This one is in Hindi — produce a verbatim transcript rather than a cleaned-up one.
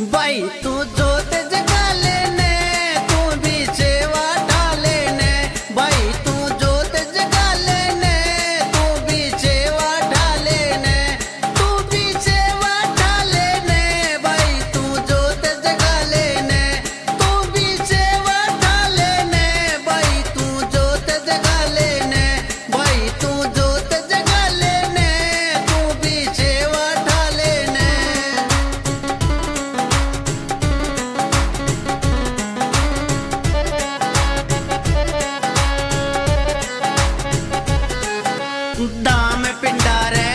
भाई तू जोत जगा लेने तू भी सेवा ढा लेने भाई तू जोत जगा लेने तू भी सेवा ढा लेने तू भी सेवा ढा लेने भाई तू जोत जगा लेने तू भी सेवा ढा लेने भाई तू जोत जगा लेने भाई तू जोत जगा लेने तू भी सेवा ढा लेने। दाम पिंडारे